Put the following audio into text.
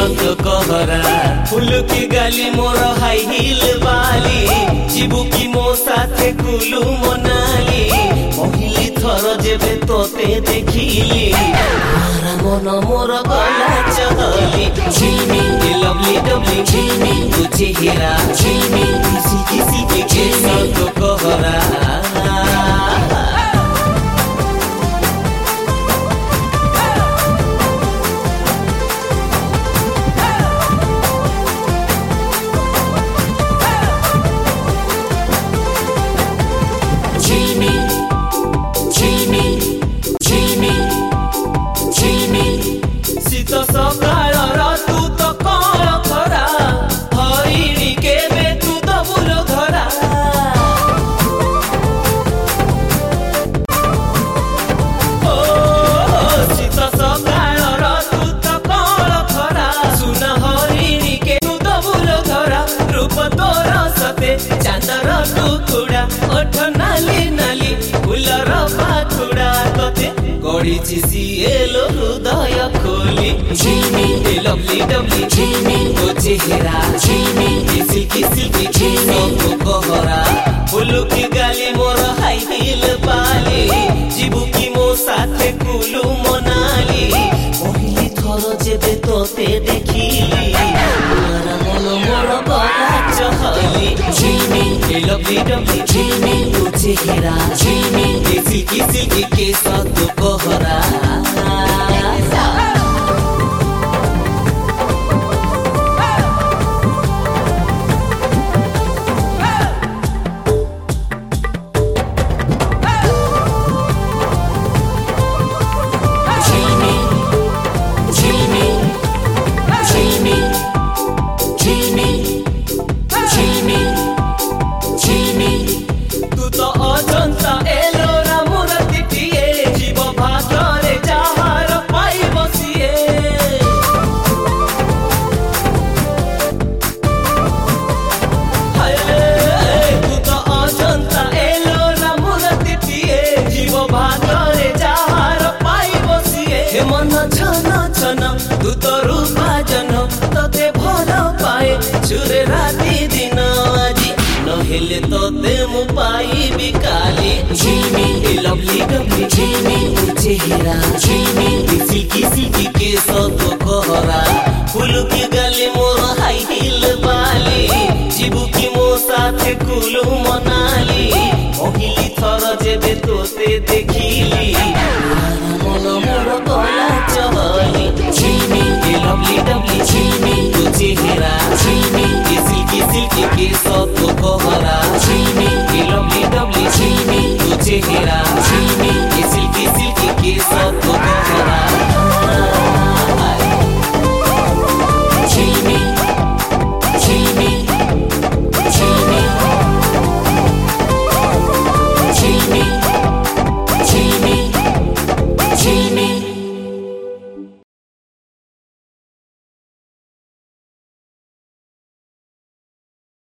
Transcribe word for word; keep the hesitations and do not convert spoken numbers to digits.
तो कहरा फुलुकी गाली मोर हाई हिल बाली जीबुकी मो साथे कुलु मनाली पहिली थर जेबे तोते देखिली मारा मन मोर गला चहली झिलमी ए लवली डबली झिलमी तू चेहरा झिलमी किसी किसी के केस तो कहरा चांदर टुकुड़ा ओठ नाली नाली फुलर पाखुड़ा तोते गड़ीची सिएलो हृदय खोली झिलमी ए लवली डबली झिलमी तो चेहरा झिलमी किसी किसी की झिलमी तो कहरा फुलुकी गाली मोर हाई हिल बाली जीबुकी मो साथे कुलु मनाली पहिली थर जेबे तोते देखिली मारा मन मोर गला चहली झिलमी ए लवली डबली झिलमी तू चेहरा झिलमी किसी किसी के केस तो कहरा तू तो रूपा जन तोते भल पाए छुरे राती दिन आजी नहेले तोते मु पाइबी काली झिलमी ए लवली डबली झिलमी तू चेहरा झिलमी किसी किसी की केस तो कहरा फुलुकी गाली मोर हाई हिल बाली जीबुकी मो साथे कुलु मनाली पहिली थर जेबे तोते देखिली